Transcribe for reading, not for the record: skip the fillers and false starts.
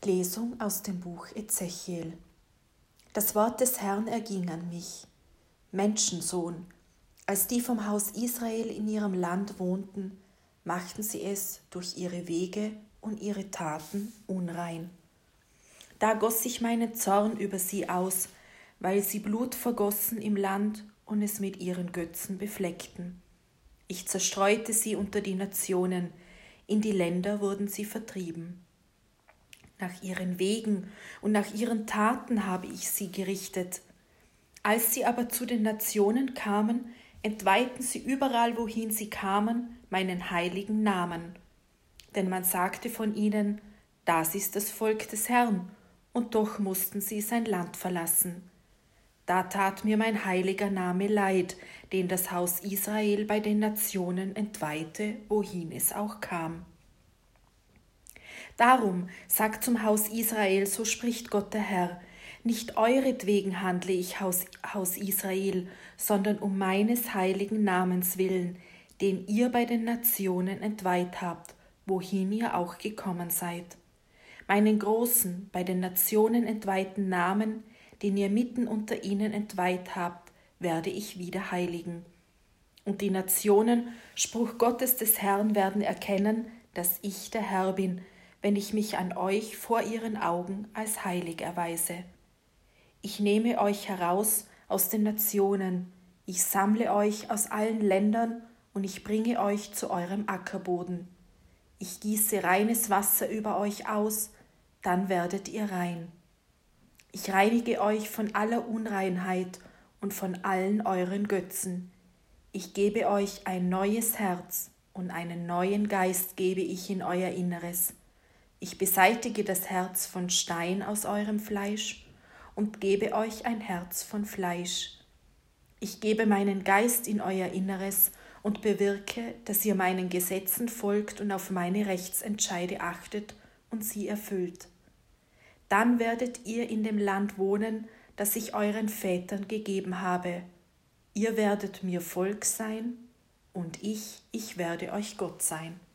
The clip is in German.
Lesung aus dem Buch Ezechiel. Das Wort des Herrn erging an mich. Menschensohn, als die vom Haus Israel in ihrem Land wohnten, machten sie es durch ihre Wege und ihre Taten unrein. Da goss ich meinen Zorn über sie aus, weil sie Blut vergossen im Land und es mit ihren Götzen befleckten. Ich zerstreute sie unter die Nationen, in die Länder wurden sie vertrieben. Nach ihren Wegen und nach ihren Taten habe ich sie gerichtet. Als sie aber zu den Nationen kamen, entweihten sie überall, wohin sie kamen, meinen heiligen Namen. Denn man sagte von ihnen, das ist das Volk des Herrn, und doch mussten sie sein Land verlassen. Da tat mir mein heiliger Name leid, den das Haus Israel bei den Nationen entweihte, wohin es auch kam. Darum sagt zum Haus Israel, so spricht Gott der Herr, nicht euretwegen handle ich, Haus Israel, sondern um meines heiligen Namens willen, den ihr bei den Nationen entweiht habt, wohin ihr auch gekommen seid. Meinen großen, bei den Nationen entweihten Namen, den ihr mitten unter ihnen entweiht habt, werde ich wieder heiligen. Und die Nationen, Spruch Gottes des Herrn, werden erkennen, dass ich der Herr bin, wenn ich mich an euch vor ihren Augen als heilig erweise. Ich nehme euch heraus aus den Nationen, ich sammle euch aus allen Ländern und ich bringe euch zu eurem Ackerboden. Ich gieße reines Wasser über euch aus, dann werdet ihr rein. Ich reinige euch von aller Unreinheit und von allen euren Götzen. Ich gebe euch ein neues Herz und einen neuen Geist gebe ich in euer Inneres. Ich beseitige das Herz von Stein aus eurem Fleisch und gebe euch ein Herz von Fleisch. Ich gebe meinen Geist in euer Inneres und bewirke, dass ihr meinen Gesetzen folgt und auf meine Rechtsentscheide achtet und sie erfüllt. Dann werdet ihr in dem Land wohnen, das ich euren Vätern gegeben habe. Ihr werdet mir Volk sein und ich werde euch Gott sein.